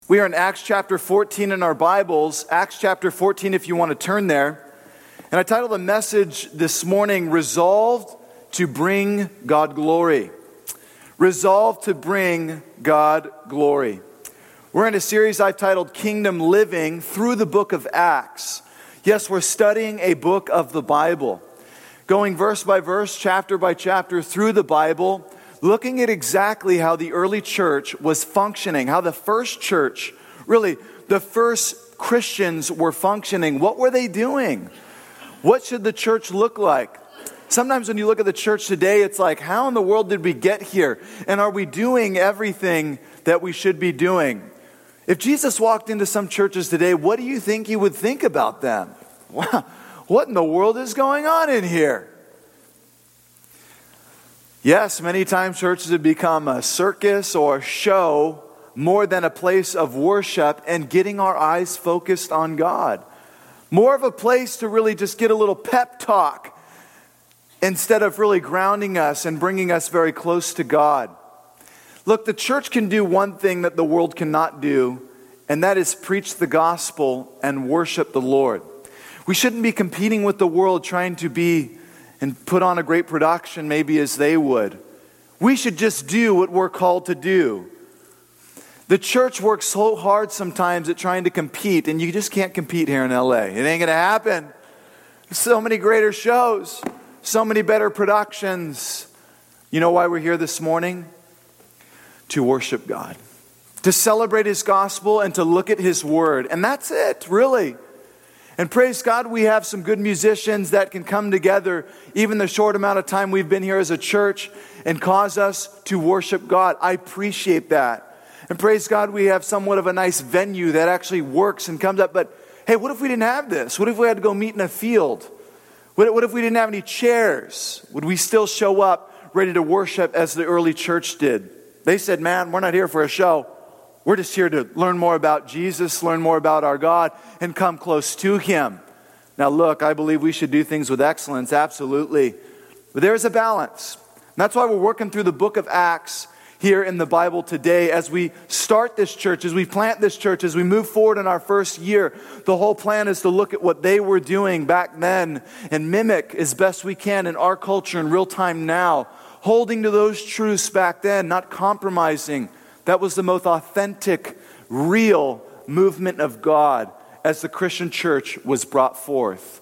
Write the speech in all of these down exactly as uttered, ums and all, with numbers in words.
We are in Acts chapter fourteen in our Bibles. Acts chapter fourteen, if you want to turn there. And I titled the message this morning, Resolved to Bring God Glory. Resolved to Bring God Glory. We're in a series I've titled Kingdom Living through the book of Acts. Yes, we're studying a book of the Bible. Going verse by verse, chapter by chapter through the Bible, looking at exactly how the early church was functioning, how the first church, really the first Christians were functioning. What were they doing? What should the church look like? Sometimes when you look at the church today, it's like, how in the world did we get here? And are we doing everything that we should be doing? If Jesus walked into some churches today, what do you think he would think about them? Wow, what in the world is going on in here? Yes, many times churches have become a circus or a show more than a place of worship and getting our eyes focused on God. More of a place to really just get a little pep talk instead of really grounding us and bringing us very close to God. Look, the church can do one thing that the world cannot do, and that is preach the gospel and worship the Lord. We shouldn't be competing with the world trying to be and put on a great production maybe as they would. We should just do what we're called to do. The church works so hard sometimes at trying to compete, and you just can't compete here in L A. It ain't going to happen. There's so many greater shows, so many better productions. You know why we're here this morning? To worship God, to celebrate His gospel and to look at His word. And that's it, really. And praise God, we have some good musicians that can come together, even the short amount of time we've been here as a church, and cause us to worship God. I appreciate that. And praise God, we have somewhat of a nice venue that actually works and comes up. But hey, what if we didn't have this? What if we had to go meet in a field? What, what if we didn't have any chairs? Would we still show up ready to worship as the early church did? They said, man, we're not here for a show. We're just here to learn more about Jesus, learn more about our God, and come close to Him. Now look, I believe we should do things with excellence, absolutely. But there's a balance. And that's why we're working through the book of Acts here in the Bible today. As we start this church, as we plant this church, as we move forward in our first year, the whole plan is to look at what they were doing back then and mimic as best we can in our culture in real time now, holding to those truths back then, not compromising. That was the most authentic, real movement of God as the Christian church was brought forth.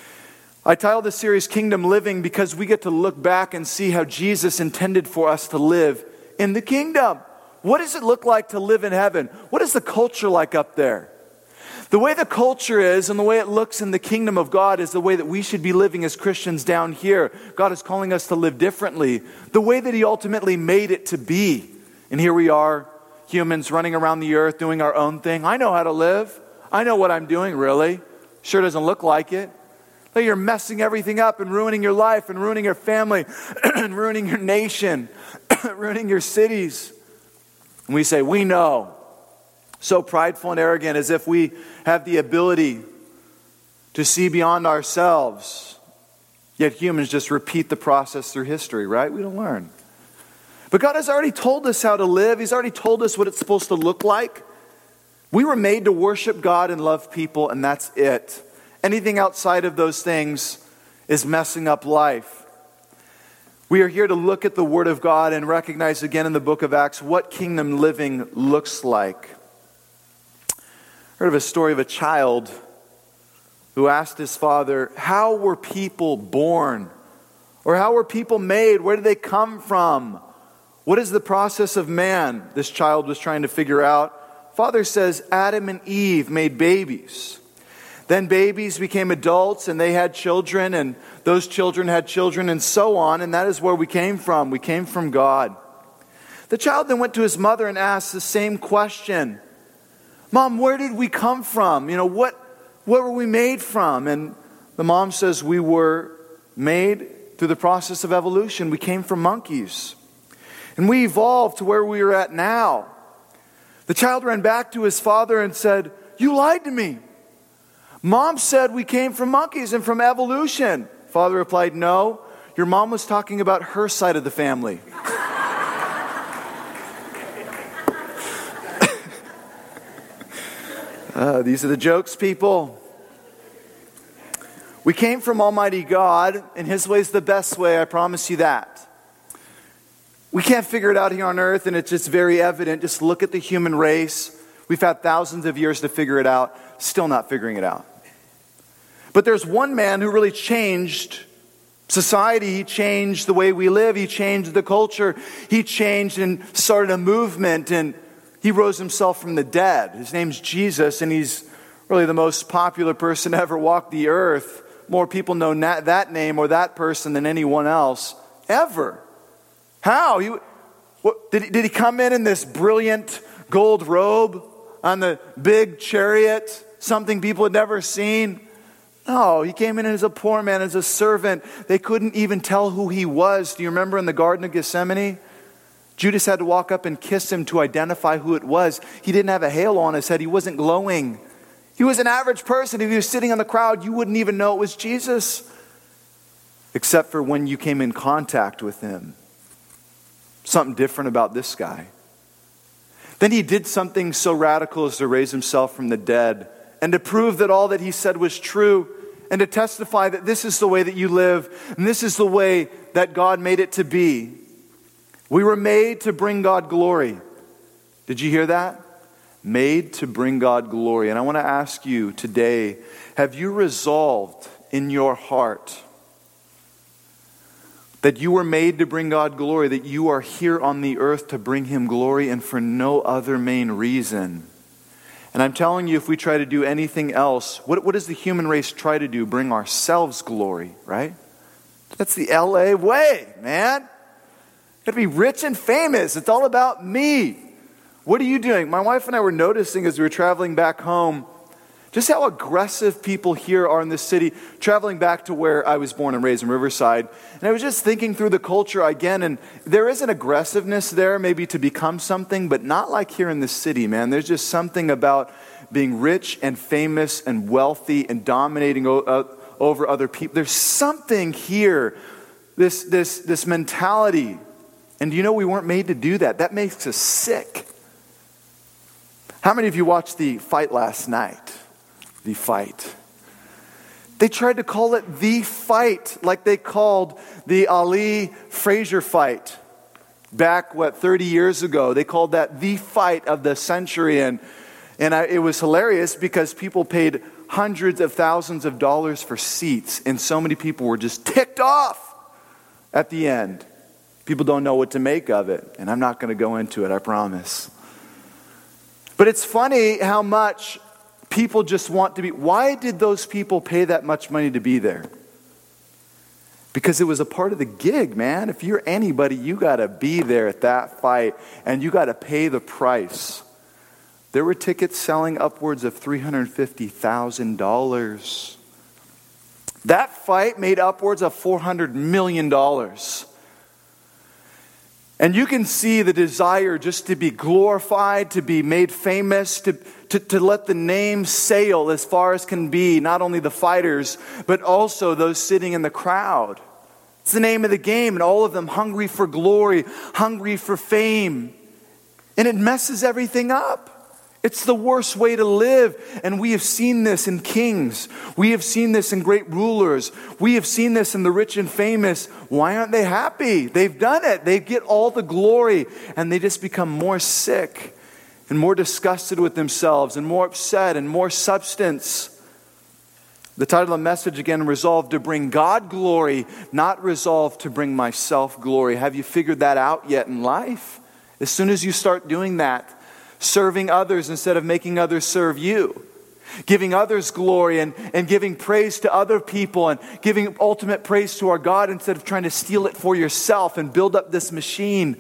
I titled the series Kingdom Living because we get to look back and see how Jesus intended for us to live in the kingdom. What does it look like to live in heaven? What is the culture like up there? The way the culture is and the way it looks in the kingdom of God is the way that we should be living as Christians down here. God is calling us to live differently, the way that He ultimately made it to be. And here we are, humans running around the earth doing our own thing. I know how to live. I know what I'm doing, really. Sure doesn't look like it. But you're messing everything up and ruining your life and ruining your family and ruining your nation, ruining your cities. And we say, we know. So prideful and arrogant, as if we have the ability to see beyond ourselves. Yet humans just repeat the process through history, right? We don't learn. But God has already told us how to live. He's already told us what it's supposed to look like. We were made to worship God and love people, and that's it. Anything outside of those things is messing up life. We are here to look at the Word of God and recognize again in the book of Acts what kingdom living looks like. Heard of a story of a child who asked his father, how were people born? Or how were people made? Where did they come from? What is the process of man? This child was trying to figure out. Father says Adam and Eve made babies. Then babies became adults and they had children, and those children had children, and so on. And that is where we came from. We came from God. The child then went to his mother and asked the same question. Mom, where did we come from? You know, what, what were we made from? And the mom says we were made through the process of evolution. We came from monkeys. And we evolved to where we are at now. The child ran back to his father and said, you lied to me. Mom said we came from monkeys and from evolution. Father replied, no, your mom was talking about her side of the family. Uh, these are the jokes, people. We came from Almighty God, and His way is the best way, I promise you that. We can't figure it out here on earth, and it's just very evident. Just look at the human race. We've had thousands of years to figure it out, still not figuring it out. But there's one man who really changed society. He changed the way we live. He changed the culture. He changed and started a movement, and He rose Himself from the dead. His name's Jesus, and He's really the most popular person to ever walk the earth. More people know na- that name or that person than anyone else ever. How? He, what, did, he, did he come in in this brilliant gold robe on the big chariot? Something people had never seen? No, He came in as a poor man, as a servant. They couldn't even tell who He was. Do you remember in the Garden of Gethsemane? Judas had to walk up and kiss Him to identify who it was. He didn't have a halo on His head. He wasn't glowing. He was an average person. If He was sitting in the crowd, you wouldn't even know it was Jesus. Except for when you came in contact with Him. Something different about this guy. Then He did something so radical as to raise Himself from the dead and to prove that all that He said was true and to testify that this is the way that you live and this is the way that God made it to be. We were made to bring God glory. Did you hear that? Made to bring God glory. And I want to ask you today, have you resolved in your heart that you were made to bring God glory, that you are here on the earth to bring Him glory and for no other main reason? And I'm telling you, if we try to do anything else, what, what does the human race try to do? Bring ourselves glory, right? That's the L A way, man. Got to be rich and famous. It's all about me. What are you doing? My wife and I were noticing as we were traveling back home, just how aggressive people here are in this city, traveling back to where I was born and raised in Riverside. And I was just thinking through the culture again, and there is an aggressiveness there maybe to become something, but not like here in the city, man. There's just something about being rich and famous and wealthy and dominating o- uh, over other people. There's something here, this, this, this mentality. And you know we weren't made to do that. That makes us sick. How many of you watched the fight last night? The fight. They tried to call it the fight, like they called the Ali Frazier fight back, what, thirty years ago. They called that the fight of the century. And, and I, it was hilarious because people paid hundreds of thousands of dollars for seats. And so many people were just ticked off at the end. People don't know what to make of it. And I'm not going to go into it, I promise. But it's funny how much people just want to be. Why did those people pay that much money to be there? Because it was a part of the gig, man. If you're anybody, you got to be there at that fight, and you got to pay the price. There were tickets selling upwards of three hundred fifty thousand dollars. That fight made upwards of four hundred million dollars. And you can see the desire just to be glorified, to be made famous, to, to, to let the name sail as far as can be, not only the fighters, but also those sitting in the crowd. It's the name of the game, and all of them hungry for glory, hungry for fame. And it messes everything up. It's the worst way to live. And we have seen this in kings. We have seen this in great rulers. We have seen this in the rich and famous. Why aren't they happy? They've done it. They get all the glory. And they just become more sick and more disgusted with themselves and more upset and more substance. The title of the message again, resolved to bring God glory, not resolved to bring myself glory. Have you figured that out yet in life? As soon as you start doing that, serving others instead of making others serve you, giving others glory and, and giving praise to other people and giving ultimate praise to our God instead of trying to steal it for yourself and build up this machine.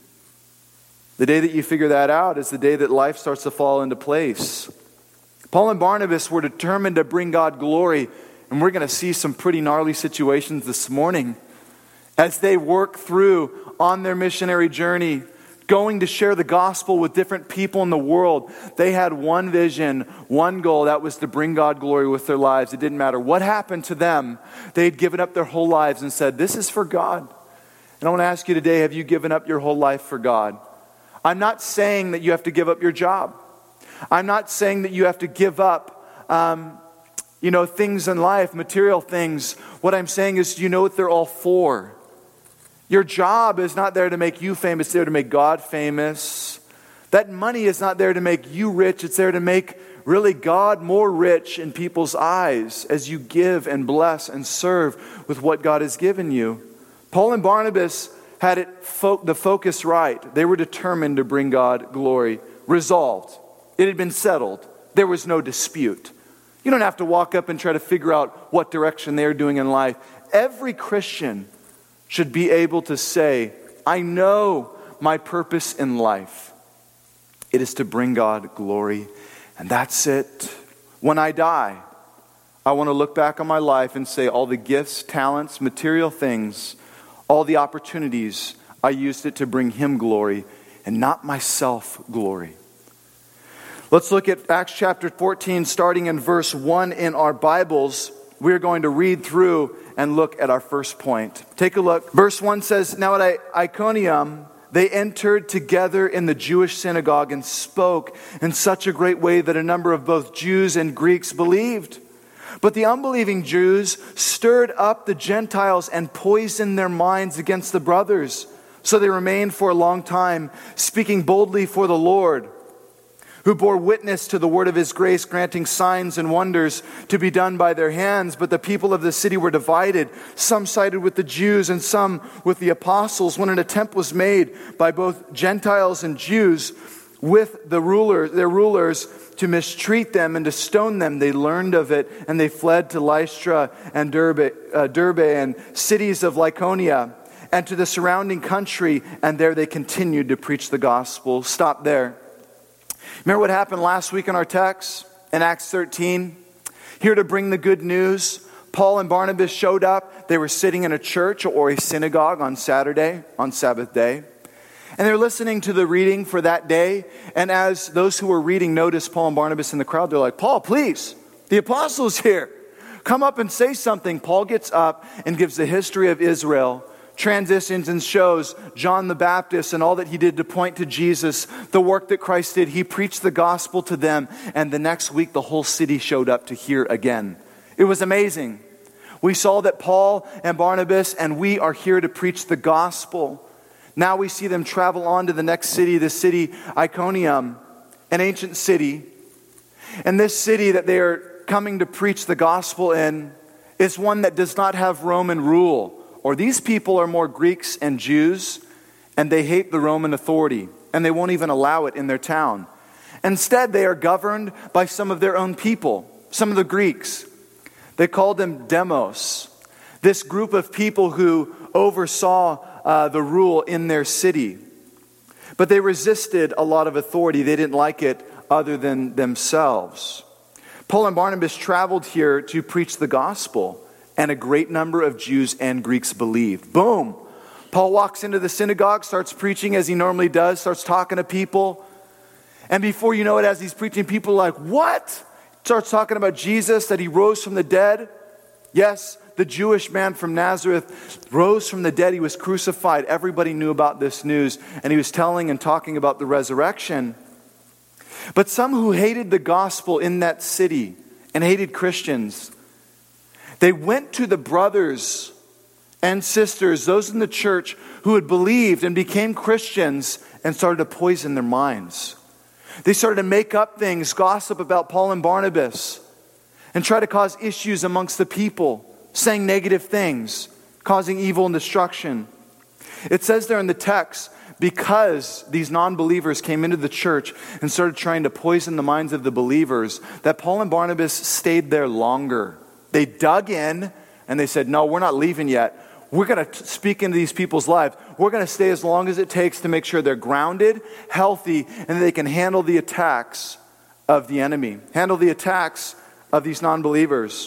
The day that you figure that out is the day that life starts to fall into place. Paul and Barnabas were determined to bring God glory, and we're going to see some pretty gnarly situations this morning as they work through on their missionary journey, going to share the gospel with different people in the world. They had one vision, one goal, that was to bring God glory with their lives. It didn't matter what happened to them. They had given up their whole lives and said, this is for God. And I want to ask you today, have you given up your whole life for God? I'm not saying that you have to give up your job. I'm not saying that you have to give up, um, you know, things in life, material things. What I'm saying is, you know what they're all for. Your job is not there to make you famous, it's there to make God famous. That money is not there to make you rich, it's there to make really God more rich in people's eyes as you give and bless and serve with what God has given you. Paul and Barnabas had it fo- the focus right. They were determined to bring God glory. Resolved. It had been settled. There was no dispute. You don't have to walk up and try to figure out what direction they're doing in life. Every Christian should be able to say, I know my purpose in life. It is to bring God glory. And that's it. When I die, I want to look back on my life and say all the gifts, talents, material things, all the opportunities, I used it to bring Him glory and not myself glory. Let's look at Acts chapter fourteen, starting in verse one in our Bibles. We're going to read through and look at our first point. Take a look. Verse one says, Now at Iconium they entered together in the Jewish synagogue and spoke in such a great way that a number of both Jews and Greeks believed. But the unbelieving Jews stirred up the Gentiles and poisoned their minds against the brothers. So they remained for a long time, speaking boldly for the Lord, who bore witness to the word of His grace, granting signs and wonders to be done by their hands. But the people of the city were divided. Some sided with the Jews and some with the apostles. When an attempt was made by both Gentiles and Jews with the rulers, their rulers, to mistreat them and to stone them, they learned of it, and they fled to Lystra and Derbe, uh, Derbe and cities of Lycaonia and to the surrounding country, and there they continued to preach the gospel. Stop there. Remember what happened last week in our text in Acts thirteen? Here to bring the good news, Paul and Barnabas showed up. They were sitting in a church or a synagogue on Saturday, on Sabbath day. And they were listening to the reading for that day. And as those who were reading noticed Paul and Barnabas in the crowd, they're like, Paul, please, the apostle's here. Come up and say something. Paul gets up and gives the history of Israel, transitions and shows John the Baptist and all that he did to point to Jesus, the work that Christ did. He preached the gospel to them, and the next week the whole city showed up to hear again. It was amazing. We saw that Paul and Barnabas and we are here to preach the gospel. Now we see them travel on to the next city, the city Iconium, an ancient city. And this city that they are coming to preach the gospel in is one that does not have Roman rule. Or these people are more Greeks and Jews, and they hate the Roman authority, and they won't even allow it in their town. Instead, they are governed by some of their own people, some of the Greeks. They called them demos, this group of people who oversaw uh, the rule in their city. But they resisted a lot of authority. They didn't like it other than themselves. Paul and Barnabas traveled here to preach the gospel. And a great number of Jews and Greeks believed. Boom! Paul walks into the synagogue, starts preaching as he normally does, starts talking to people. And before you know it, as he's preaching, people are like, what? Starts talking about Jesus, that He rose from the dead. Yes, the Jewish man from Nazareth rose from the dead. He was crucified. Everybody knew about this news. And he was telling and talking about the resurrection. But some who hated the gospel in that city and hated Christians, they went to the brothers and sisters, those in the church who had believed and became Christians, and started to poison their minds. They started to make up things, gossip about Paul and Barnabas, and try to cause issues amongst the people, saying negative things, causing evil and destruction. It says there in the text, because these non-believers came into the church and started trying to poison the minds of the believers, that Paul and Barnabas stayed there longer. They dug in and they said, no, we're not leaving yet. We're going to speak into these people's lives. We're going to stay as long as it takes to make sure they're grounded, healthy, and they can handle the attacks of the enemy, handle the attacks of these non-believers.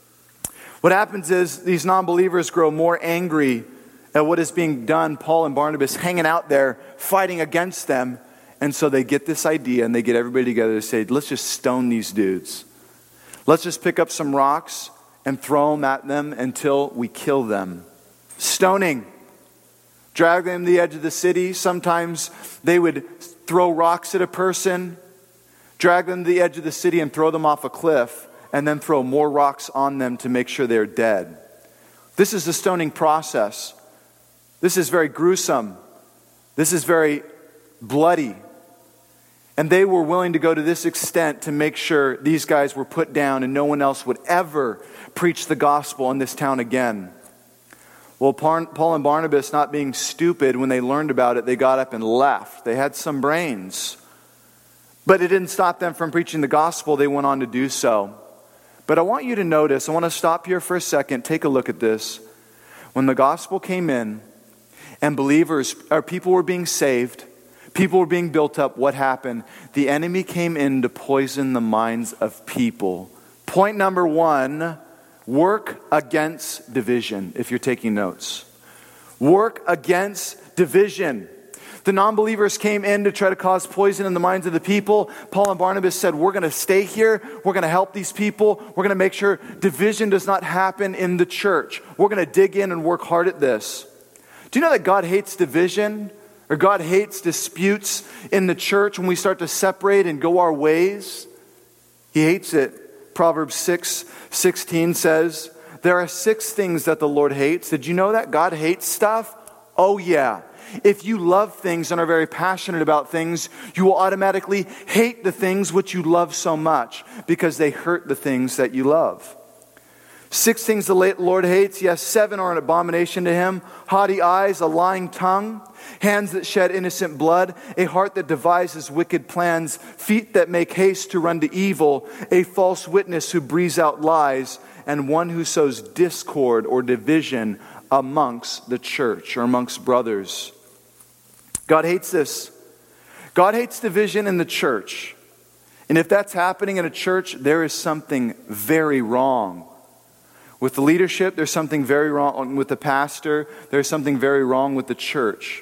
What happens is these non-believers grow more angry at what is being done. Paul and Barnabas hanging out there, fighting against them. And so they get this idea and they get everybody together to say, let's just stone these dudes. Let's just pick up some rocks and throw them at them until we kill them. Stoning. Drag them to the edge of the city. Sometimes they would throw rocks at a person drag them to the edge of the city and throw them off a cliff, and then throw more rocks on them to make sure they're dead. This is the stoning process. This is very gruesome. This is very bloody. And they were willing to go to this extent to make sure these guys were put down and no one else would ever preach the gospel in this town again. Well, Paul and Barnabas, not being stupid, when they learned about it, they got up and left. They had some brains. But it didn't stop them from preaching the gospel. They went on to do so. But I want you to notice, I want to stop here for a second, take a look at this. When the gospel came in and believers, or people were being saved, people were being built up, what happened? The enemy came in to poison the minds of people. Point number one, work against division, if you're taking notes. Work against division. The non-believers came in to try to cause poison in the minds of the people. Paul and Barnabas said, we're going to stay here. We're going to help these people. We're going to make sure division does not happen in the church. We're going to dig in and work hard at this. Do you know that God hates division? Or God hates disputes in the church when we start to separate and go our ways? He hates it. Proverbs six sixteen says, there are six things that the Lord hates. Did you know that? God hates stuff? Oh yeah. If you love things and are very passionate about things, you will automatically hate the things which you love so much because they hurt the things that you love. Six things the Lord hates. Yes, seven are an abomination to him. Haughty eyes, a lying tongue, hands that shed innocent blood, a heart that devises wicked plans, feet that make haste to run to evil, a false witness who breathes out lies, and one who sows discord or division amongst the church or amongst brothers. God hates this. God hates division in the church. And if that's happening in a church, there is something very wrong. With the leadership, there's something very wrong with the pastor. There's something very wrong with the church.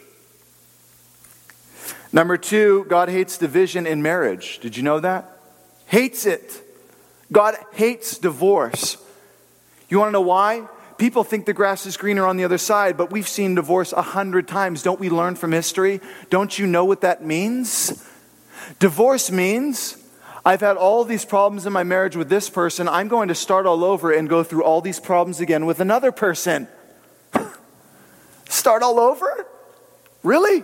Number two, God hates division in marriage. Did you know that? Hates it. God hates divorce. You want to know why? People think the grass is greener on the other side, but we've seen divorce a hundred times. Don't we learn from history? Don't you know what that means? Divorce means, I've had all these problems in my marriage with this person. I'm going to start all over and go through all these problems again with another person. Start all over? Really?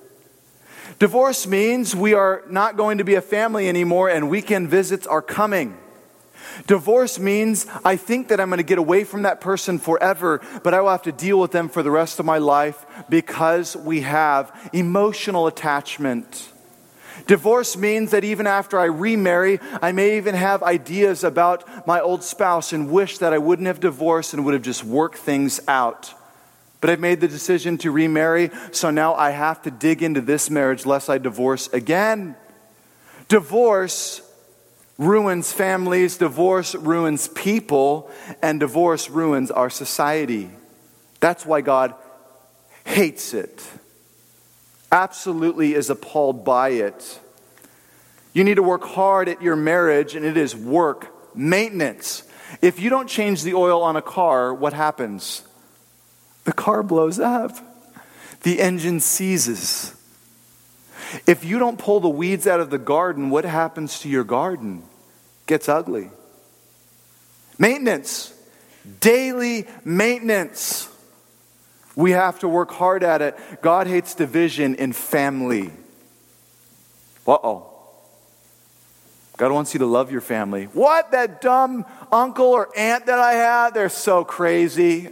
Divorce means we are not going to be a family anymore and weekend visits are coming. Divorce means I think that I'm going to get away from that person forever, but I will have to deal with them for the rest of my life because we have emotional attachment. Divorce means that even after I remarry, I may even have ideas about my old spouse and wish that I wouldn't have divorced and would have just worked things out. But I've made the decision to remarry, so now I have to dig into this marriage lest I divorce again. Divorce ruins families, divorce ruins people, and divorce ruins our society. That's why God hates it. Absolutely is appalled by it. You need to work hard at your marriage, and it is work maintenance. If you don't change the oil on a car, what happens? The car blows up. The engine seizes. If you don't pull the weeds out of the garden, what happens to your garden? It gets ugly. Maintenance. Daily maintenance. We have to work hard at it. God hates division in family. Uh-oh. God wants you to love your family. What? That dumb uncle or aunt that I had? They're so crazy.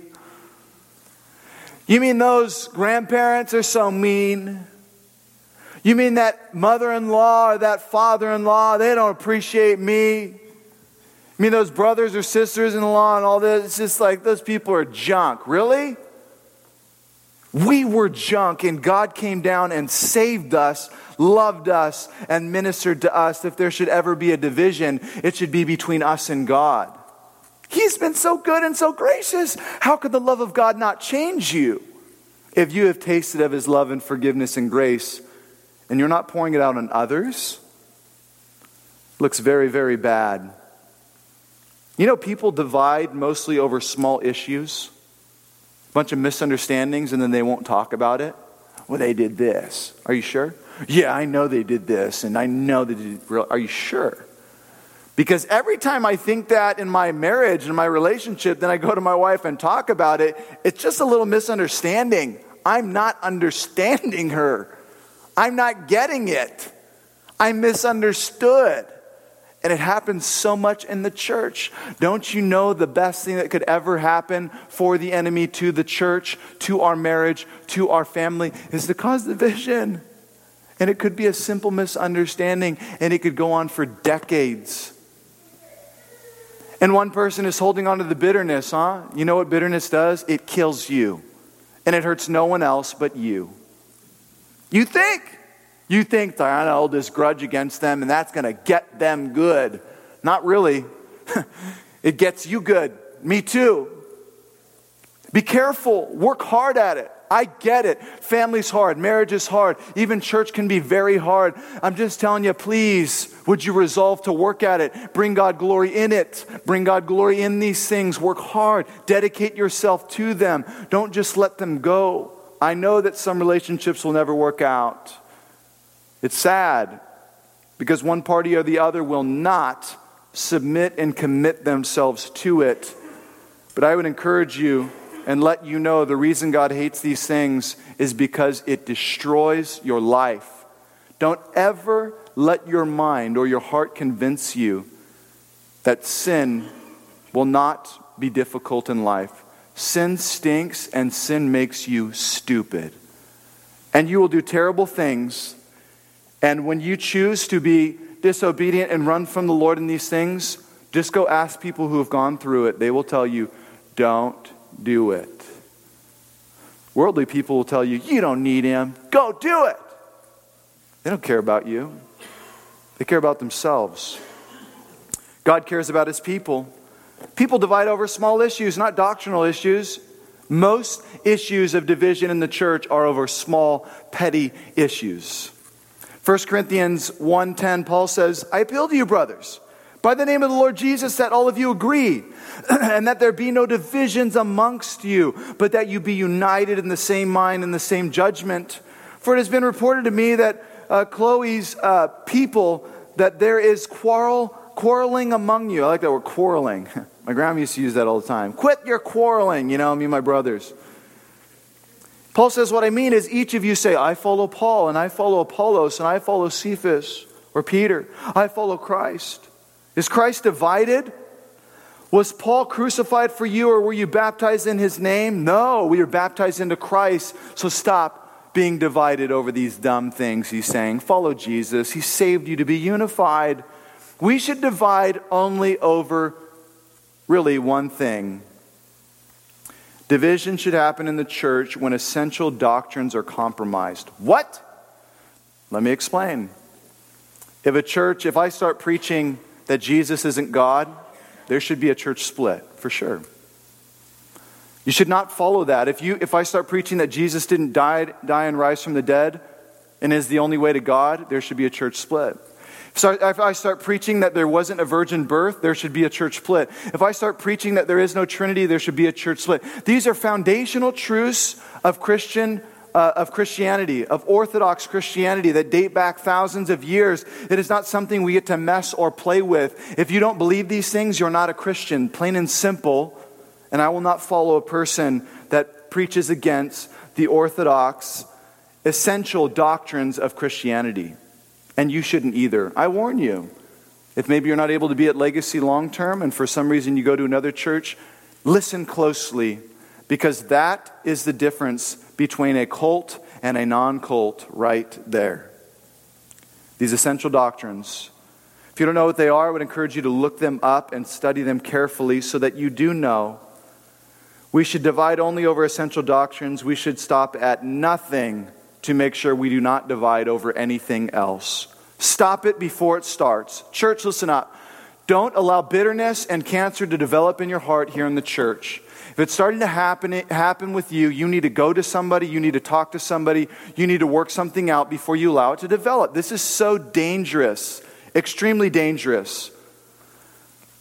You mean those grandparents are so mean? You mean that mother-in-law or that father-in-law, they don't appreciate me? You mean those brothers or sisters-in-law and all this? It's just like those people are junk. Really? We were junk and God came down and saved us, loved us, and ministered to us. If there should ever be a division, it should be between us and God. He's been so good and so gracious. How could the love of God not change you? If you have tasted of His love and forgiveness and grace, and you're not pouring it out on others, looks very, very bad. You know, people divide mostly over small issues, a bunch of misunderstandings, and then they won't talk about it. Well, they did this. Are you sure? Yeah, I know they did this, and I know they did. Are you sure? Because every time I think that in my marriage and my relationship, then I go to my wife and talk about it, it's just a little misunderstanding. I'm not understanding her. I'm not getting it. I misunderstood. And it happens so much in the church. Don't you know the best thing that could ever happen for the enemy to the church, to our marriage, to our family, is to cause division. And it could be a simple misunderstanding, and it could go on for decades. And one person is holding on to the bitterness, huh? You know what bitterness does? It kills you. And it hurts no one else but you. You think. You think that I'm going to hold this grudge against them and that's going to get them good. Not really. It gets you good. Me too. Be careful. Work hard at it. I get it. Family's hard. Marriage is hard. Even church can be very hard. I'm just telling you, please, would you resolve to work at it? Bring God glory in it. Bring God glory in these things. Work hard. Dedicate yourself to them. Don't just let them go. I know that some relationships will never work out. It's sad because one party or the other will not submit and commit themselves to it. But I would encourage you and let you know the reason God hates these things is because it destroys your life. Don't ever let your mind or your heart convince you that sin will not be difficult in life. Sin stinks and sin makes you stupid. And you will do terrible things. And when you choose to be disobedient and run from the Lord in these things, just go ask people who have gone through it. They will tell you, don't do it. Worldly people will tell you, you don't need him. Go do it. They don't care about you. They care about themselves. God cares about his people. People divide over small issues, not doctrinal issues. Most issues of division in the church are over small, petty issues. First Corinthians one ten, Paul says, I appeal to you, brothers, by the name of the Lord Jesus, that all of you agree, and that there be no divisions amongst you, but that you be united in the same mind and the same judgment. For it has been reported to me that uh, Chloe's uh, people, that there is quarrel, quarreling among you. I like that word, quarreling. My grandma used to use that all the time. Quit your quarreling, you know, me and my brothers. Paul says, what I mean is each of you say, I follow Paul, and I follow Apollos, and I follow Cephas, or Peter. I follow Christ. Is Christ divided? Was Paul crucified for you, or were you baptized in his name? No, we were baptized into Christ. So stop being divided over these dumb things, he's saying. Follow Jesus. He saved you to be unified. We should divide only over really one thing. Division should happen in the church when essential doctrines are compromised. What? Let me explain. If a church, if I start preaching that Jesus isn't God, there should be a church split, for sure. You should not follow that. If you, if I start preaching that Jesus didn't die, die and rise from the dead and is the only way to God, there should be a church split. So if I start preaching that there wasn't a virgin birth, there should be a church split. If I start preaching that there is no Trinity, there should be a church split. These are foundational truths of Christian, uh, of Christianity, of Orthodox Christianity that date back thousands of years. It is not something we get to mess or play with. If you don't believe these things, you're not a Christian, plain and simple. And I will not follow a person that preaches against the Orthodox, essential doctrines of Christianity. And you shouldn't either. I warn you, if maybe you're not able to be at Legacy long term and for some reason you go to another church, listen closely, because that is the difference between a cult and a non-cult right there. These essential doctrines. If you don't know what they are, I would encourage you to look them up and study them carefully so that you do know. We should divide only over essential doctrines. We should stop at nothing to make sure we do not divide over anything else. Stop it before it starts. Church, listen up. Don't allow bitterness and cancer to develop in your heart here in the church. If it's starting to happen, happen with you, you need to go to somebody, you need to talk to somebody, you need to work something out before you allow it to develop. This is so dangerous, extremely dangerous.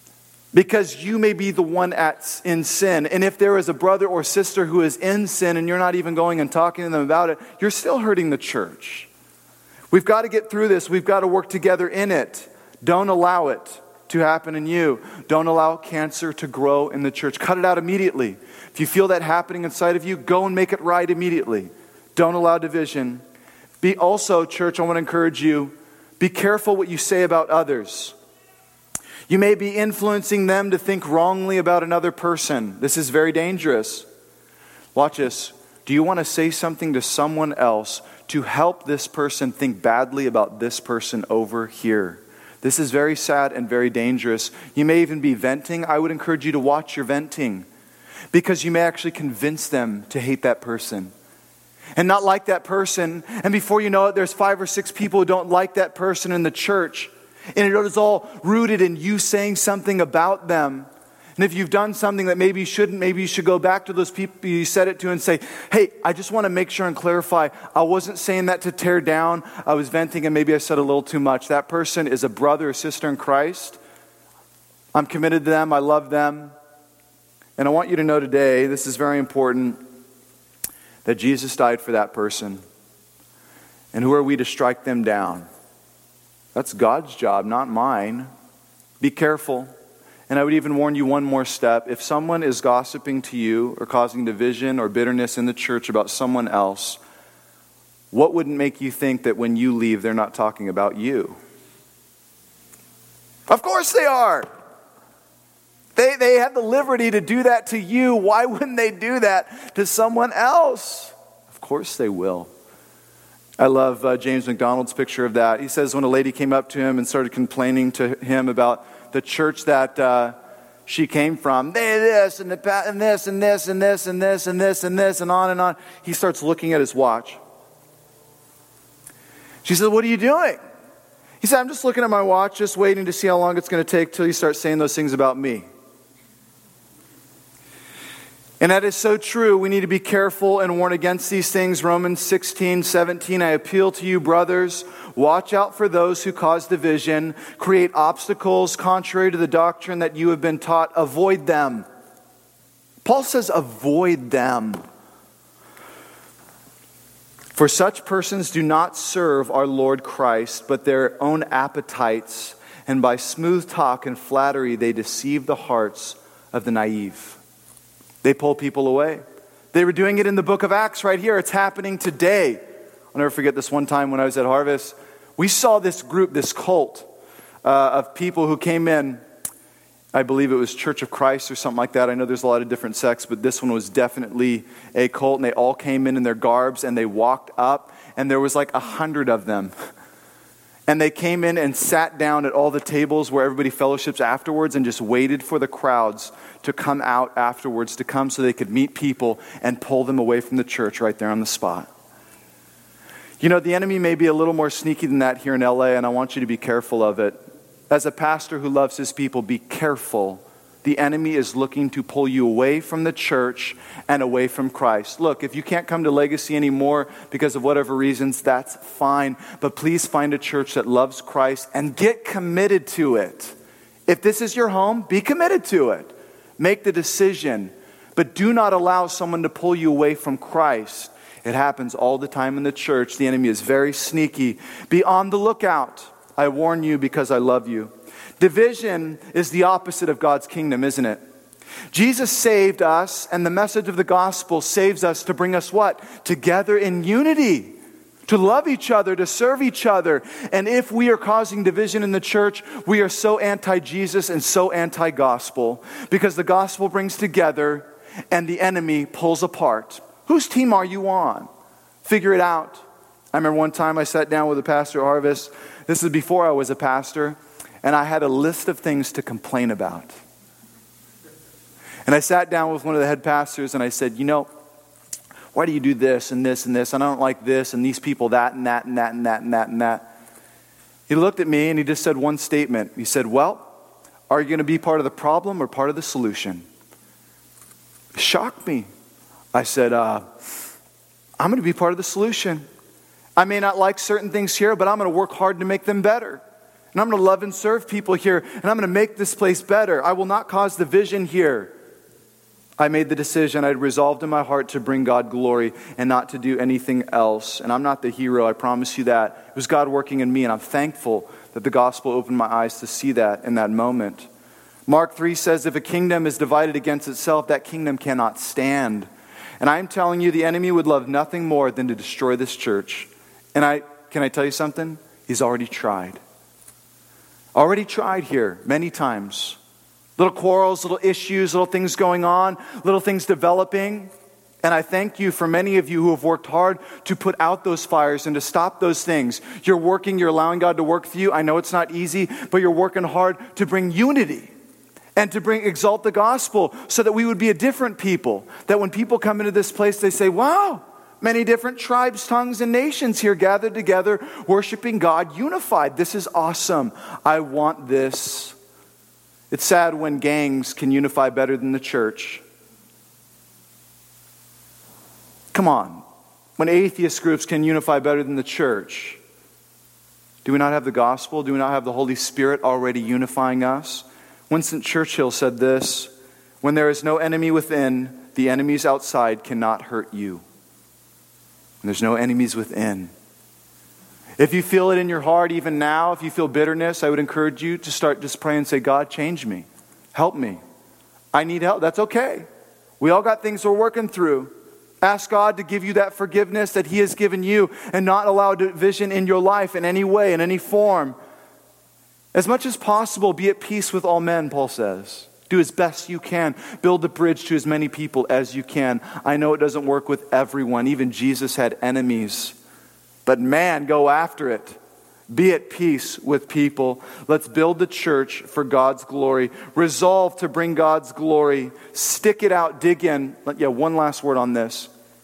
Because you may be the one at, in sin. And if there is a brother or sister who is in sin and you're not even going and talking to them about it, you're still hurting the church. We've got to get through this. We've got to work together in it. Don't allow it to happen in you. Don't allow cancer to grow in the church. Cut it out immediately. If you feel that happening inside of you, go and make it right immediately. Don't allow division. Be also, church, I want to encourage you, be careful what you say about others. You may be influencing them to think wrongly about another person. This is very dangerous. Watch this. Do you want to say something to someone else to help this person think badly about this person over here? This is very sad and very dangerous. You may even be venting. I would encourage you to watch your venting, because you may actually convince them to hate that person and not like that person. And before you know it, there's five or six people who don't like that person in the church. And it is all rooted in you saying something about them. And if you've done something that maybe you shouldn't, maybe you should go back to those people you said it to and say, hey, I just want to make sure and clarify, I wasn't saying that to tear down. I was venting and maybe I said a little too much. That person is a brother or sister in Christ. I'm committed to them. I love them. And I want you to know today, this is very important, that Jesus died for that person. And who are we to strike them down? That's God's job, not mine. Be careful. And I would even warn you one more step. If someone is gossiping to you or causing division or bitterness in the church about someone else, what wouldn't make you think that when you leave, they're not talking about you? Of course they are. They, they have the liberty to do that to you. Why wouldn't they do that to someone else? Of course they will. I love uh, James MacDonald's picture of that. He says when a lady came up to him and started complaining to him about the church that uh, she came from, they this and, the, and this and this and this and this and this and this and on and on. He starts looking at his watch. She said, what are you doing? He said, I'm just looking at my watch, just waiting to see how long it's going to take till you start saying those things about me. And that is so true. We need to be careful and warn against these things. Romans sixteen, seventeen, I appeal to you, brothers, watch out for those who cause division, create obstacles contrary to the doctrine that you have been taught. Avoid them. Paul says avoid them. For such persons do not serve our Lord Christ, but their own appetites, and by smooth talk and flattery they deceive the hearts of the naive. They pull people away. They were doing it in the book of Acts right here. It's happening today. I'll never forget this one time when I was at Harvest. We saw this group, this cult uh, of people who came in. I believe it was Church of Christ or something like that. I know there's a lot of different sects, but this one was definitely a cult. And they all came in in their garbs and they walked up. And there was like a hundred of them. And they came in and sat down at all the tables where everybody fellowships afterwards and just waited for the crowds to come out afterwards, to come so they could meet people and pull them away from the church right there on the spot. You know, the enemy may be a little more sneaky than that here in L A, and I want you to be careful of it. As a pastor who loves his people, be careful. The enemy is looking to pull you away from the church and away from Christ. Look, if you can't come to Legacy anymore because of whatever reasons, that's fine. But please find a church that loves Christ and get committed to it. If this is your home, be committed to it. Make the decision. But do not allow someone to pull you away from Christ. It happens all the time in the church. The enemy is very sneaky. Be on the lookout. I warn you because I love you. Division is the opposite of God's kingdom, isn't it? Jesus saved us, and the message of the gospel saves us to bring us what? Together in unity. To love each other, to serve each other. And if we are causing division in the church, we are so anti-Jesus and so anti-gospel. Because the gospel brings together and the enemy pulls apart. Whose team are you on? Figure it out. I remember one time I sat down with a pastor at Harvest. This is before I was a pastor. And I had a list of things to complain about. And I sat down with one of the head pastors and I said, you know, why do you do this and this and this? And I don't like this and these people that and that and that and that and that and that. He looked at me and he just said one statement. He said, well, are you going to be part of the problem or part of the solution? It shocked me. I said, uh, I'm going to be part of the solution. I may not like certain things here, but I'm going to work hard to make them better. And I'm going to love and serve people here. And I'm going to make this place better. I will not cause division here. I made the decision. I resolved in my heart to bring God glory and not to do anything else. And I'm not the hero, I promise you that. It was God working in me, and I'm thankful that the gospel opened my eyes to see that in that moment. Mark three says, if a kingdom is divided against itself, that kingdom cannot stand. And I'm telling you, the enemy would love nothing more than to destroy this church. And I can I tell you something? He's already tried. Already tried here many times. Little quarrels, little issues, little things going on, little things developing. And I thank you for many of you who have worked hard to put out those fires and to stop those things. You're working, you're allowing God to work through you. I know it's not easy, but you're working hard to bring unity and to bring exalt the gospel so that we would be a different people. That when people come into this place, they say, wow, many different tribes, tongues, and nations here gathered together, worshiping God, unified. This is awesome. I want this. It's sad when gangs can unify better than the church. Come on. When atheist groups can unify better than the church. Do we not have the gospel? Do we not have the Holy Spirit already unifying us? Winston Churchill said this, when there is no enemy within, the enemies outside cannot hurt you. And there's no enemies within. If you feel it in your heart even now, if you feel bitterness, I would encourage you to start just praying and say, God, change me. Help me. I need help. That's okay. We all got things we're working through. Ask God to give you that forgiveness that He has given you and not allow division in your life in any way, in any form. As much as possible, be at peace with all men, Paul says. Do as best you can. Build a bridge to as many people as you can. I know it doesn't work with everyone. Even Jesus had enemies. But man, go after it. Be at peace with people. Let's build the church for God's glory. Resolve to bring God's glory. Stick it out, dig in. Yeah, one last word on this.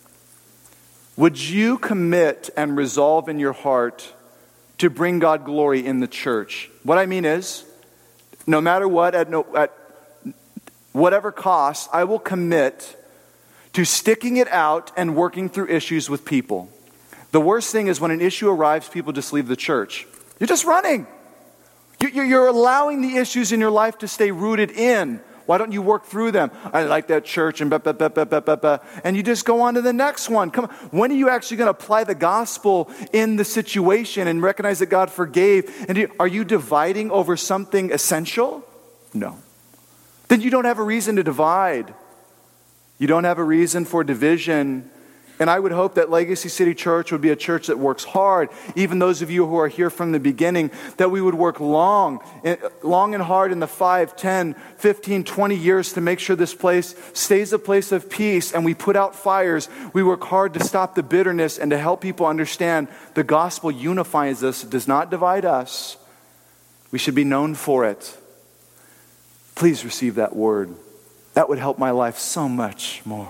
Would you commit and resolve in your heart to bring God glory in the church? What I mean is, no matter what, at, no, at whatever cost, I will commit to sticking it out and working through issues with people. The worst thing is when an issue arrives, people just leave the church. You're just running. You're allowing the issues in your life to stay rooted in. Why don't you work through them? I like that church and blah, blah, blah, blah, blah, blah, blah. And you just go on to the next one. Come on. When are you actually going to apply the gospel in the situation and recognize that God forgave? And are you dividing over something essential? No. Then you don't have a reason to divide. You don't have a reason for division. And I would hope that Legacy City Church would be a church that works hard. Even those of you who are here from the beginning, that we would work long, long and hard in the five, ten, fifteen, twenty years to make sure this place stays a place of peace. And we put out fires. We work hard to stop the bitterness and to help people understand the gospel unifies us. It does not divide us. We should be known for it. Please receive that word. That would help my life so much more.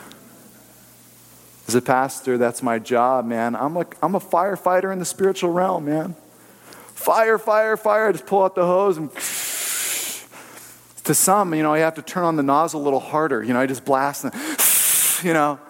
As a pastor, that's my job, man. I'm a, I'm a firefighter in the spiritual realm, man. Fire, fire, fire. I just pull out the hose and to some, you know, you have to turn on the nozzle a little harder. You know, I just blast and, you know.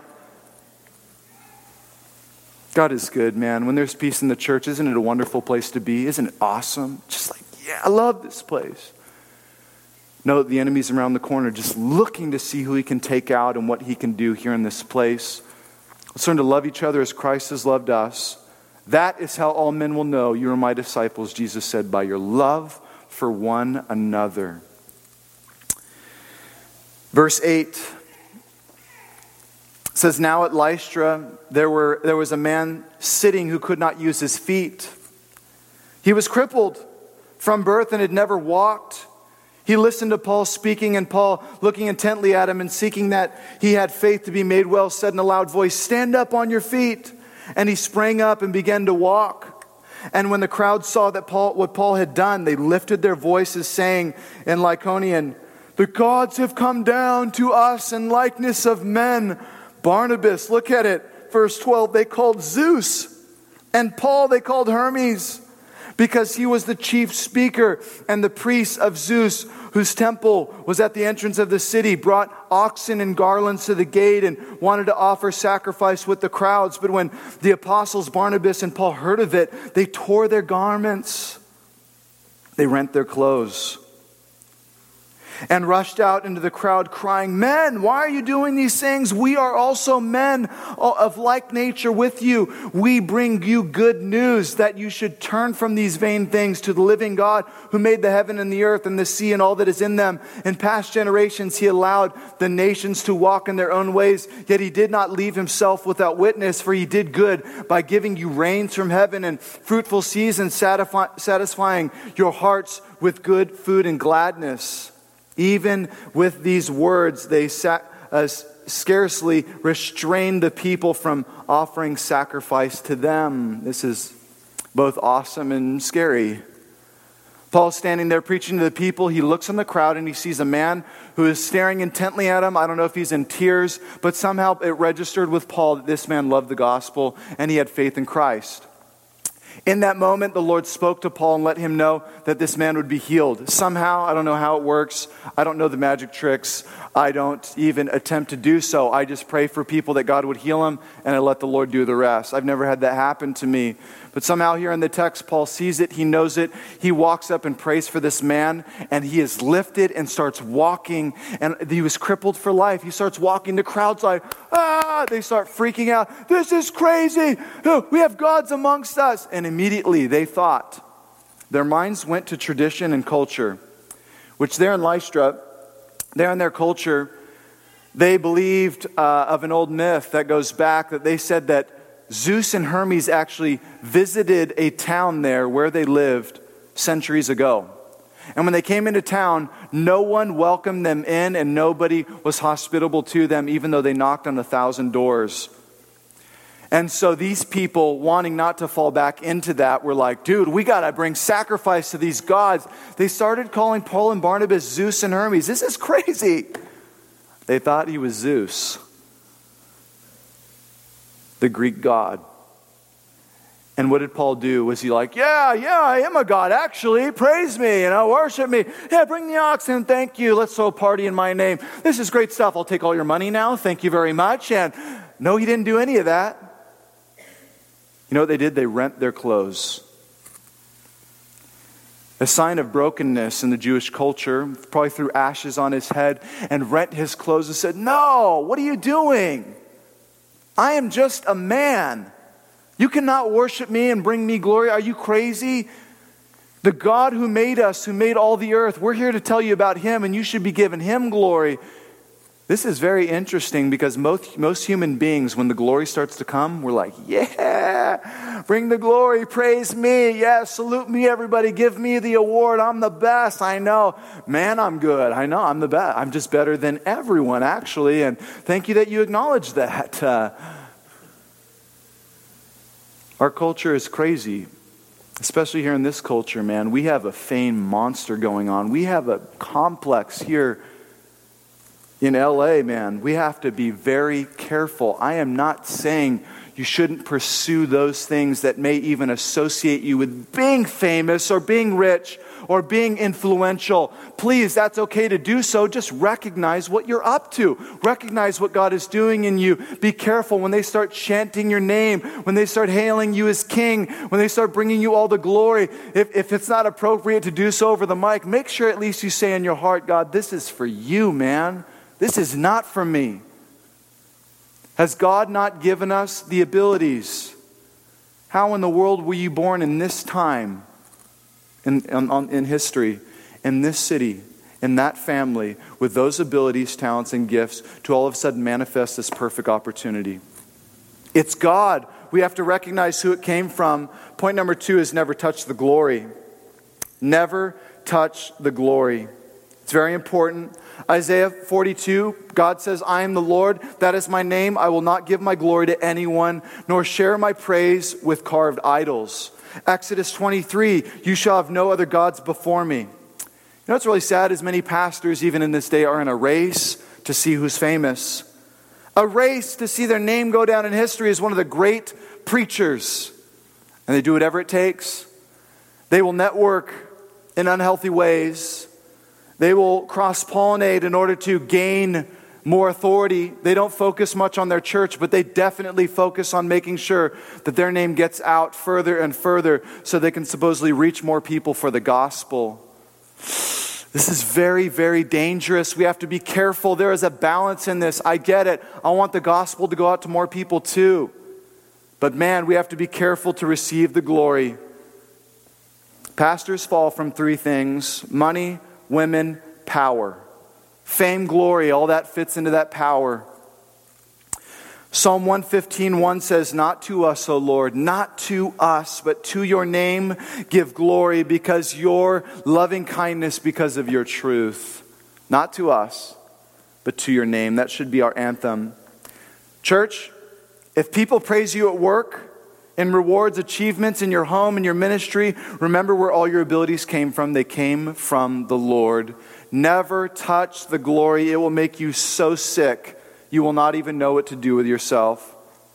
God is good, man. When there's peace in the church, isn't it a wonderful place to be? Isn't it awesome? Just like, yeah, I love this place. Know that the enemy's around the corner just looking to see who he can take out and what he can do here in this place. Let's learn to love each other as Christ has loved us. That is how all men will know you are my disciples, Jesus said, by your love for one another. Verse eight says, now at Lystra there were there was a man sitting who could not use his feet. He was crippled from birth and had never walked. He listened to Paul speaking, and Paul, looking intently at him and seeking that he had faith to be made well, said in a loud voice, stand up on your feet. And he sprang up and began to walk. And when the crowd saw that Paul, what Paul had done, they lifted their voices, saying in Lycaonian, the gods have come down to us in likeness of men. Barnabas, look at it, verse twelve, they called Zeus, and Paul they called Hermes, because he was the chief speaker, and the priests of Zeus, whose temple was at the entrance of the city, brought oxen and garlands to the gate and wanted to offer sacrifice with the crowds. But when the apostles Barnabas and Paul heard of it, they tore their garments. They rent their clothes and rushed out into the crowd crying, "Men, why are you doing these things? We are also men of like nature with you. We bring you good news that you should turn from these vain things to the living God who made the heaven and the earth and the sea and all that is in them. In past generations he allowed the nations to walk in their own ways, yet he did not leave himself without witness, for he did good by giving you rains from heaven and fruitful seasons, satisfying your hearts with good food and gladness." Even with these words, they sa- uh, scarcely restrained the people from offering sacrifice to them. This is both awesome and scary. Paul's standing there preaching to the people. He looks in the crowd and he sees a man who is staring intently at him. I don't know if he's in tears, but somehow it registered with Paul that this man loved the gospel and he had faith in Christ. In that moment, the Lord spoke to Paul and let him know that this man would be healed. Somehow, I don't know how it works. I don't know the magic tricks. I don't even attempt to do so. I just pray for people that God would heal them, and I let the Lord do the rest. I've never had that happen to me. But somehow here in the text, Paul sees it, he knows it. He walks up and prays for this man, and he is lifted and starts walking. And he was crippled for life. He starts walking. The crowd's like, ah! They start freaking out. This is crazy. We have gods amongst us. And immediately they thought, their minds went to tradition and culture, which there in Lystra, there in their culture, they believed uh, of an old myth that goes back, that they said that Zeus and Hermes actually visited a town there where they lived centuries ago. And when they came into town, no one welcomed them in and nobody was hospitable to them, even though they knocked on a thousand doors. And so these people, wanting not to fall back into that, were like, dude, we got to bring sacrifice to these gods. They started calling Paul and Barnabas Zeus and Hermes. This is crazy. They thought he was Zeus, the Greek god. And what did Paul do? Was he like, yeah, yeah, I am a god, actually. Praise me, you know, worship me. Yeah, bring the oxen, thank you. Let's throw a party in my name. This is great stuff. I'll take all your money now. Thank you very much. And no, he didn't do any of that. You know what they did? They rent their clothes. A sign of brokenness in the Jewish culture. Probably threw ashes on his head and rent his clothes and said, no, what are you doing? I am just a man. You cannot worship me and bring me glory. Are you crazy? The God who made us, who made all the earth, we're here to tell you about him, and you should be giving him glory. This is very interesting because most, most human beings, when the glory starts to come, we're like, yeah, bring the glory, praise me, yeah, salute me, everybody, give me the award, I'm the best, I know. Man, I'm good, I know, I'm the best. I'm just better than everyone, actually, and thank you that you acknowledge that. Uh, Our culture is crazy, especially here in this culture, man. We have a fame monster going on. We have a complex here in L A, man. We have to be very careful. I am not saying you shouldn't pursue those things that may even associate you with being famous or being rich or being influential. Please, that's okay to do so. Just recognize what you're up to. Recognize what God is doing in you. Be careful when they start chanting your name, when they start hailing you as king, when they start bringing you all the glory. If, if it's not appropriate to do so over the mic, make sure at least you say in your heart, God, this is for you, man. This is not for me. Has God not given us the abilities? How in the world were you born in this time, in, in, in history, in this city, in that family, with those abilities, talents, and gifts to all of a sudden manifest this perfect opportunity? It's God. We have to recognize who it came from. Point number two is never touch the glory. Never touch the glory. It's very important. Isaiah forty-two, God says, I am the Lord, that is my name. I will not give my glory to anyone, nor share my praise with carved idols. Exodus twenty-three, you shall have no other gods before me. You know what's really sad is many pastors, even in this day, are in a race to see who's famous. A race to see their name go down in history as one of the great preachers. And they do whatever it takes. They will network in unhealthy ways. They will cross-pollinate in order to gain more authority. They don't focus much on their church, but they definitely focus on making sure that their name gets out further and further so they can supposedly reach more people for the gospel. This is very, very dangerous. We have to be careful. There is a balance in this. I get it. I want the gospel to go out to more people too. But man, we have to be careful to receive the glory. Pastors fall from three things: money, women, power. Fame, glory, all that fits into that power. Psalm one fifteen, one says, "Not to us, O Lord, not to us, but to your name give glory, because your loving kindness, because of your truth." Not to us, but to your name. That should be our anthem. Church, if people praise you at work and rewards achievements in your home and your ministry, remember where all your abilities came from. They came from the Lord. Never touch the glory. It will make you so sick you will not even know what to do with yourself.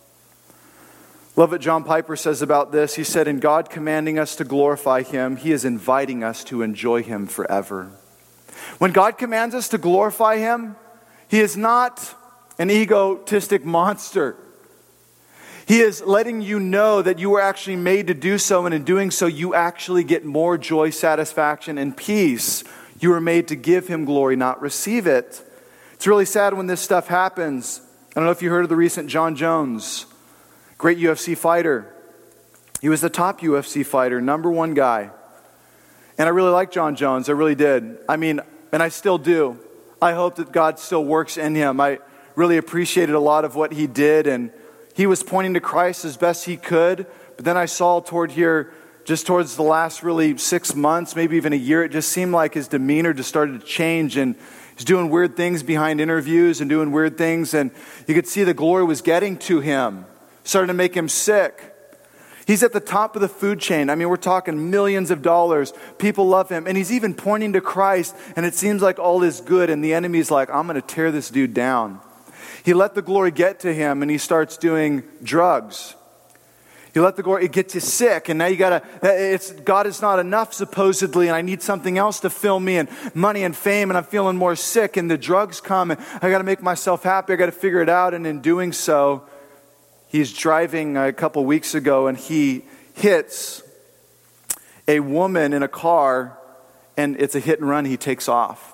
Love what John Piper says about this. He said, in God commanding us to glorify Him, He is inviting us to enjoy Him forever. When God commands us to glorify Him, He is not an egotistic monster. He is letting you know that you were actually made to do so, and in doing so, you actually get more joy, satisfaction, and peace. You were made to give Him glory, not receive it. It's really sad when this stuff happens. I don't know if you heard of the recent John Jones, great U F C fighter. He was the top U F C fighter, number one guy. And I really like John Jones, I really did. I mean, and I still do. I hope that God still works in him. I really appreciated a lot of what he did, and he was pointing to Christ as best he could. But then I saw toward here, just towards the last really six months, maybe even a year, it just seemed like his demeanor just started to change, and he's doing weird things behind interviews and doing weird things, and you could see the glory was getting to him, starting to make him sick. He's at the top of the food chain. I mean, we're talking millions of dollars. People love him, and he's even pointing to Christ, and it seems like all is good, and the enemy's like, I'm going to tear this dude down. He let the glory get to him, and he starts doing drugs. You let the glory, it gets you sick, and now you gotta, it's, God is not enough supposedly, and I need something else to fill me, and money and fame, and I'm feeling more sick, and the drugs come, and I gotta make myself happy, I gotta figure it out, and in doing so, he's driving a couple weeks ago, and he hits a woman in a car, and it's a hit and run. He takes off.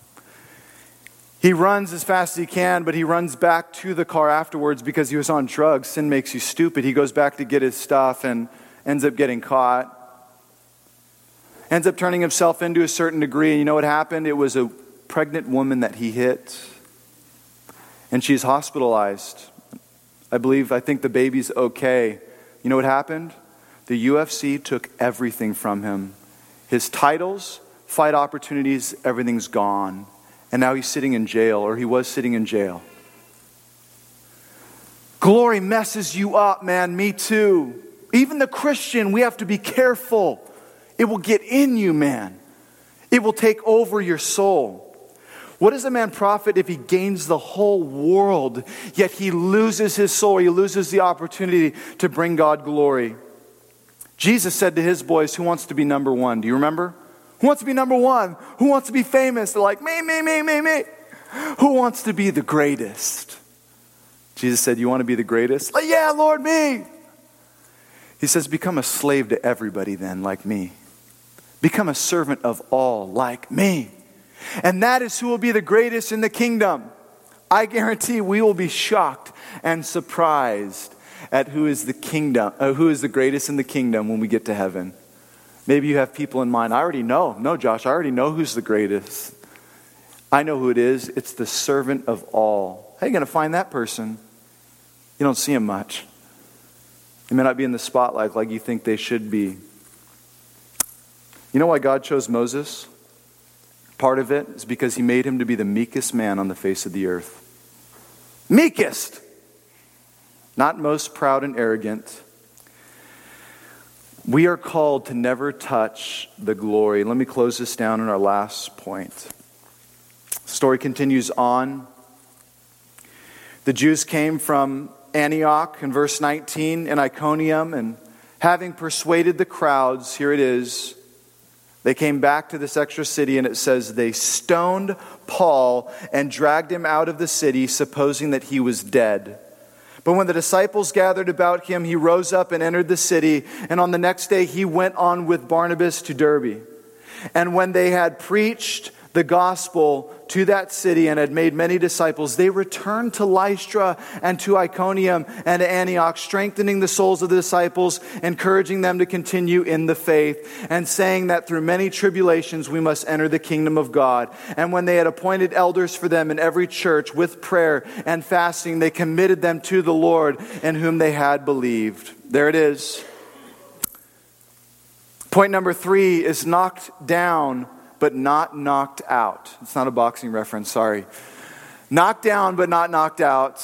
He runs as fast as he can, but he runs back to the car afterwards because he was on drugs. Sin makes you stupid. He goes back to get his stuff and ends up getting caught. Ends up turning himself into a certain degree. And you know what happened? It was a pregnant woman that he hit. And she's hospitalized. I believe, I think the baby's okay. You know what happened? The U F C took everything from him. His titles, fight opportunities, everything's gone. And now he's sitting in jail, or he was sitting in jail. Glory messes you up, man. Me too. Even the Christian, we have to be careful. It will get in you, man. It will take over your soul. What does a man profit if he gains the whole world, yet he loses his soul, he loses the opportunity to bring God glory? Jesus said to his boys, who wants to be number one? Do you remember? Who wants to be number one? Who wants to be famous? They're like, me, me, me, me, me. Who wants to be the greatest? Jesus said, you want to be the greatest? Like, yeah, Lord, me. He says, become a slave to everybody then, like me. Become a servant of all, like me. And that is who will be the greatest in the kingdom. I guarantee we will be shocked and surprised at who is the kingdom, uh, who is the greatest in the kingdom when we get to heaven. Maybe you have people in mind. I already know. No, Josh, I already know who's the greatest. I know who it is. It's the servant of all. How are you going to find that person? You don't see him much. They may not be in the spotlight like you think they should be. You know why God chose Moses? Part of it is because he made him to be the meekest man on the face of the earth. Meekest! Not most proud and arrogant. We are called to never touch the glory. Let me close this down in our last point. The story continues on. The Jews came from Antioch in verse nineteen and Iconium, and having persuaded the crowds, here it is, They came back to this extra city, and it says they stoned Paul and dragged him out of the city, supposing that he was dead. But when the disciples gathered about him, he rose up and entered the city, and on the next day he went on with Barnabas to Derbe. And when they had preached the gospel to that city and had made many disciples, they returned to Lystra and to Iconium and to Antioch, strengthening the souls of the disciples, encouraging them to continue in the faith, and saying that through many tribulations we must enter the kingdom of God. And when they had appointed elders for them in every church with prayer and fasting, they committed them to the Lord in whom they had believed. There it is. Point number three is knocked down but not knocked out. It's not a boxing reference, sorry. Knocked down, but not knocked out.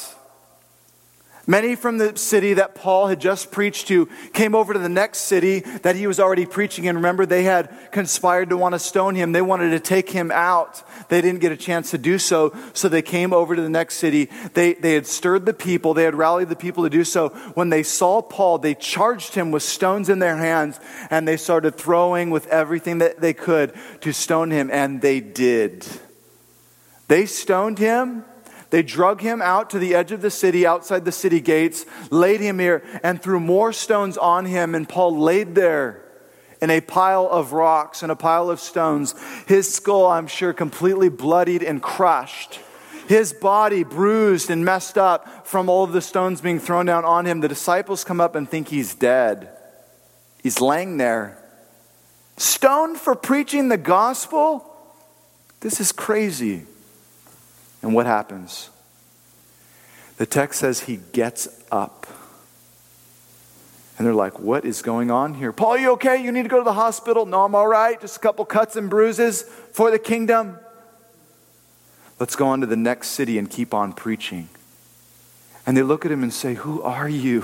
Many from the city that Paul had just preached to came over to the next city that he was already preaching in. Remember, they had conspired to want to stone him. They wanted to take him out. They didn't get a chance to do so, so they came over to the next city. They, they had stirred the people. They had rallied the people to do so. When they saw Paul, they charged him with stones in their hands, and they started throwing with everything that they could to stone him, and they did. They stoned him. They drug him out to the edge of the city, outside the city gates, laid him here, and threw more stones on him. And Paul laid there in a pile of rocks and a pile of stones. His skull, I'm sure, completely bloodied and crushed. His body bruised and messed up from all of the stones being thrown down on him. The disciples come up and think he's dead. He's laying there, stoned for preaching the gospel. This is crazy. And what happens? The text says he gets up. And they're like, what is going on here? Paul, you okay? You need to go to the hospital? No, I'm all right. Just a couple cuts and bruises for the kingdom. Let's go on to the next city and keep on preaching. And they look at him and say, who are you?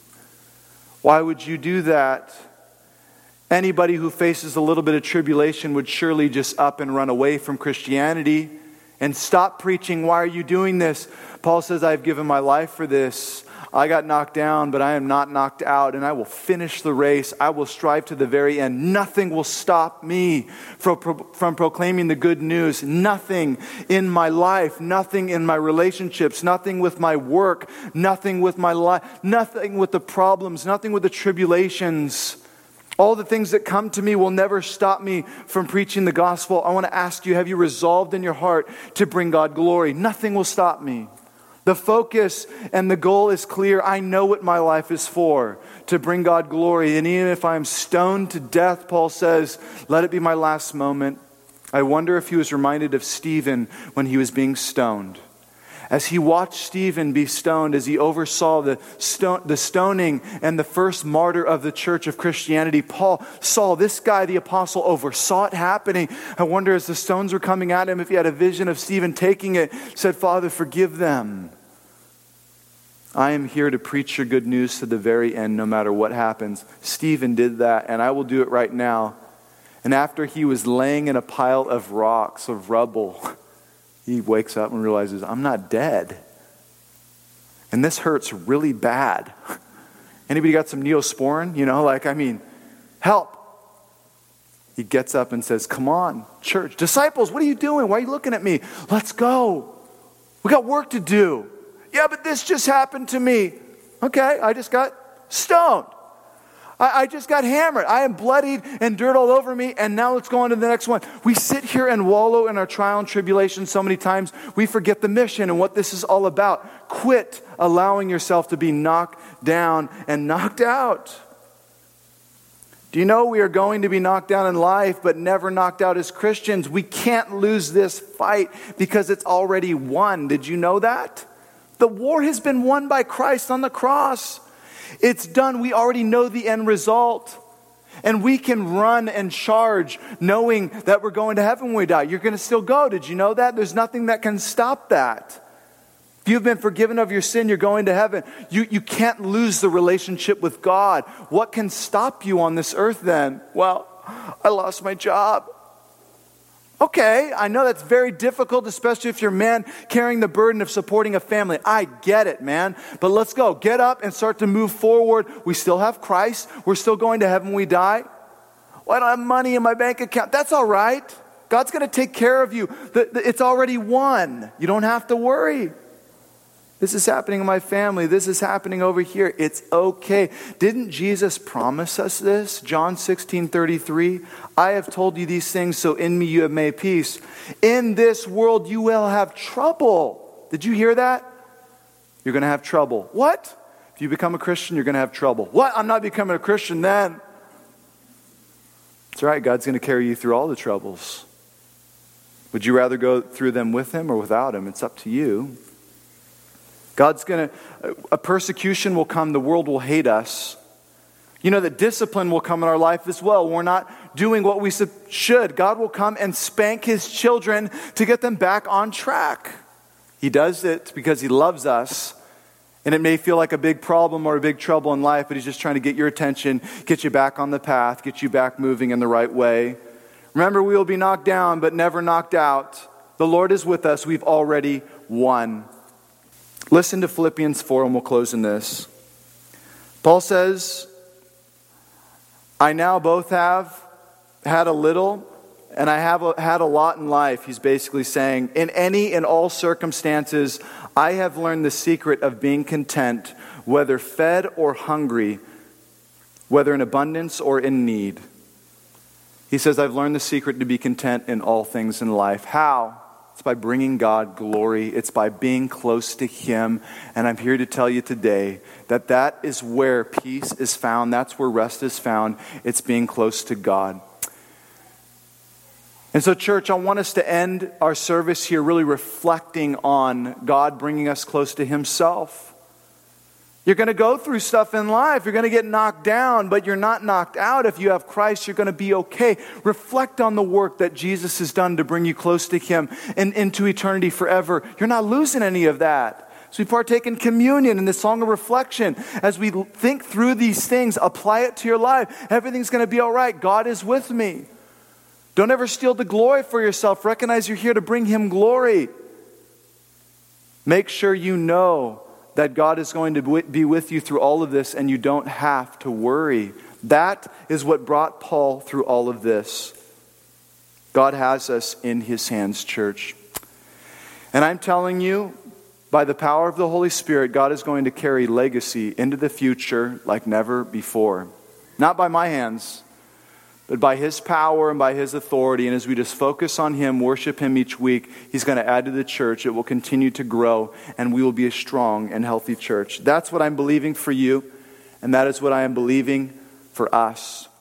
Why would you do that? Anybody who faces a little bit of tribulation would surely just up and run away from Christianity and stop preaching. Why are you doing this? Paul says, I've given my life for this. I got knocked down, but I am not knocked out, and I will finish the race. I will strive to the very end. Nothing will stop me from, from proclaiming the good news. Nothing in my life, nothing in my relationships, nothing with my work, nothing with my life, nothing with the problems, nothing with the tribulations. All the things that come to me will never stop me from preaching the gospel. I want to ask you, have you resolved in your heart to bring God glory? Nothing will stop me. The focus and the goal is clear. I know what my life is for, to bring God glory. And even if I'm stoned to death, Paul says, let it be my last moment. I wonder if he was reminded of Stephen when he was being stoned. As he watched Stephen be stoned, as he oversaw the, stone, the stoning and the first martyr of the church of Christianity, Paul saw this guy, the apostle, oversaw it happening. I wonder as the stones were coming at him, if he had a vision of Stephen taking it, said, Father, forgive them. I am here to preach your good news to the very end, no matter what happens. Stephen did that, and I will do it right now. And after he was laying in a pile of rocks, of rubble, he wakes up and realizes, I'm not dead. And this hurts really bad. Anybody got some Neosporin? You know, like, I mean, help. He gets up and says, come on, church. Disciples, what are you doing? Why are you looking at me? Let's go. We got work to do. Yeah, but this just happened to me. Okay, I just got stoned. I, I just got hammered. I am bloodied and dirt all over me. And now let's go on to the next one. We sit here and wallow in our trial and tribulation so many times, we forget the mission and what this is all about. Quit allowing yourself to be knocked down and knocked out. Do you know we are going to be knocked down in life, but never knocked out as Christians? We can't lose this fight because it's already won. Did you know that? The war has been won by Christ on the cross. It's done. We already know the end result. And we can run and charge knowing that we're going to heaven when we die. You're going to still go. Did you know that? There's nothing that can stop that. If you've been forgiven of your sin, you're going to heaven. You, you can't lose the relationship with God. What can stop you on this earth then? Well, I lost my job. Okay, I know that's very difficult, especially if you're a man carrying the burden of supporting a family. I get it, man. But let's go. Get up and start to move forward. We still have Christ. We're still going to heaven when we die. Well, I don't have money in my bank account. That's all right. God's going to take care of you. The, the, it's already won. You don't have to worry. This is happening in my family. This is happening over here. It's okay. Didn't Jesus promise us this? John sixteen thirty-three. I have told you these things so in me you have made peace. In this world you will have trouble. Did you hear that? You're going to have trouble. What? If you become a Christian, you're going to have trouble. What? I'm not becoming a Christian then. That's right. God's going to carry you through all the troubles. Would you rather go through them with him or without him? It's up to you. God's going to, a persecution will come, the world will hate us. You know that discipline will come in our life as well. We're not doing what we should. God will come and spank his children to get them back on track. He does it because he loves us. And it may feel like a big problem or a big trouble in life, but he's just trying to get your attention, get you back on the path, get you back moving in the right way. Remember, we will be knocked down, but never knocked out. The Lord is with us. We've already won. Listen to Philippians four and we'll close in this. Paul says, I now both have had a little and I have a, had a lot in life. He's basically saying, in any and all circumstances, I have learned the secret of being content, whether fed or hungry, whether in abundance or in need. He says, I've learned the secret to be content in all things in life. How? It's by bringing God glory. It's by being close to him. And I'm here to tell you today that that is where peace is found. That's where rest is found. It's being close to God. And so, church, I want us to end our service here really reflecting on God bringing us close to himself. You're going to go through stuff in life. You're going to get knocked down, but you're not knocked out. If you have Christ, you're going to be okay. Reflect on the work that Jesus has done to bring you close to him and into eternity forever. You're not losing any of that. So we partake in communion in this song of reflection. As we think through these things, apply it to your life. Everything's going to be all right. God is with me. Don't ever steal the glory for yourself. Recognize you're here to bring him glory. Make sure you know that God is going to be with you through all of this and you don't have to worry. That is what brought Paul through all of this. God has us in his hands, church. And I'm telling you, by the power of the Holy Spirit, God is going to carry legacy into the future like never before. Not by my hands, but by his power and by his authority. And as we just focus on him, worship him each week, he's going to add to the church. It will continue to grow, and we will be a strong and healthy church. That's what I'm believing for you, and that is what I am believing for us.